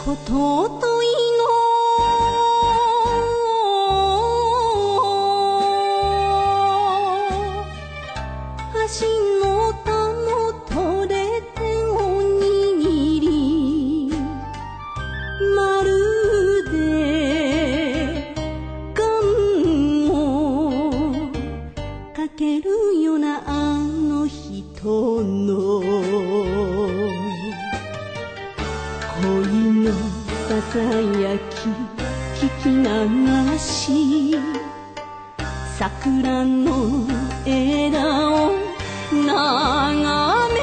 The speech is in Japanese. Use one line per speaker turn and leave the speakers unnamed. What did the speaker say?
ことといの橋のたも取れておにぎりまるでガンをかけるようなあの人の恋のささやき聞き流し桜の枝を眺め